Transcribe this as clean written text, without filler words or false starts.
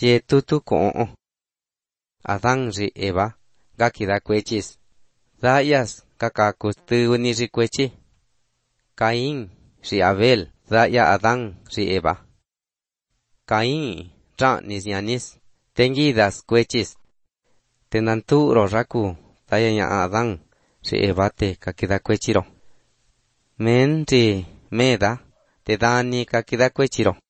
Ye tutu ko'o. Adán ri Eva, gakida kuechis. Dayas kakakus tuuni ri kuechi. Caín ri Abel, daya Adán ri Eva. Caín ra'nis yanis, tengidas kuechis. Tenantu ro raku, daya ya Adán ri Eva te kakida kuechiro. Men ri meda, te dani kakida kuechiro.